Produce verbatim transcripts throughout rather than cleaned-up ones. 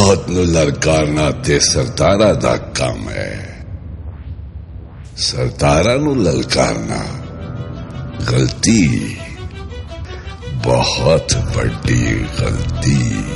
बहुत नू ललकारना ते सरदारा दा काम है। सरदारा नू ललकारना गलती, बहुत बड़ी गलती।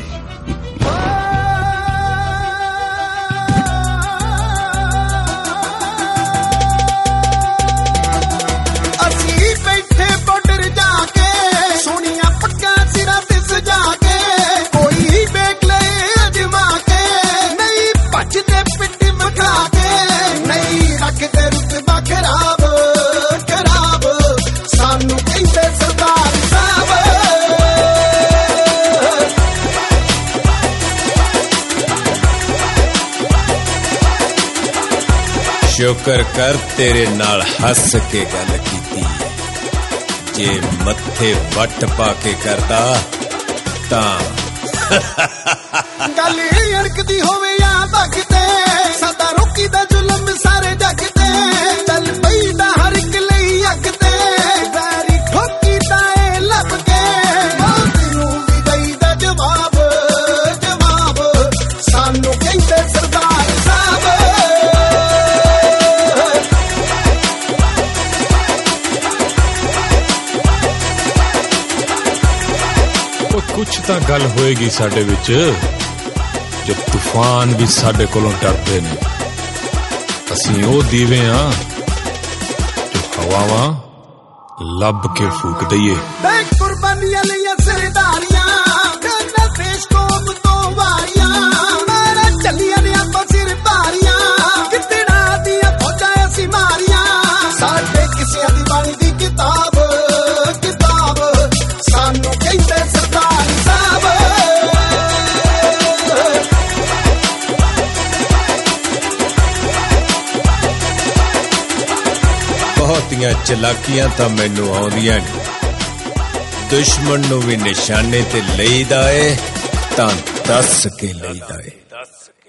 शुक्र कर तेरे नाल हस के गल कीती, जे मत्थे वट पा के करदा तां गल अड़कदी होवे या भगते सदा रोकी दा जुल्म सारे जगते चल पई दा हर एक लई अगते वैरी ठोकी दा ए लब के मौत नूं भी दई दा जवाब जवाब सानू कहंदे सरदार साहब। कुछ तां गल होएगी साडे विच, जब तूफान भी साडे कोलों डरदे ने। असीं ओ दीवे हां जो हवावां लब के फूक दईए। कुर्बानियां लिया सरदारियां करना पेश कौम तो वारियां मेरा चलिया ने आप सिर पारियां कितना दिया फौजा ऐसी मारियां साडे किसे दी बाणी दी किताब किताब सानू कहंदे सरदार साहब। बहुतियां चलाकियां तां मैनू आउंदियां ने, दुश्मन नू भी निशाने ते लईदा है तां दस के लईदा है।